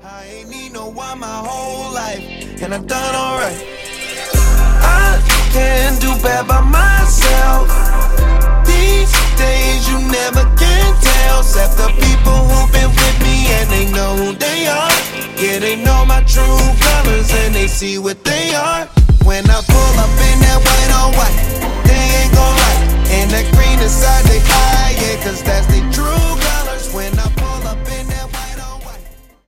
I ain't need no one my whole life, and I've done alright. I can't do bad by myself. These days you never can tell, except the people who've been with me and they know who they are. Yeah, they know my true colors and they see what they are. When I pull up in that white on white,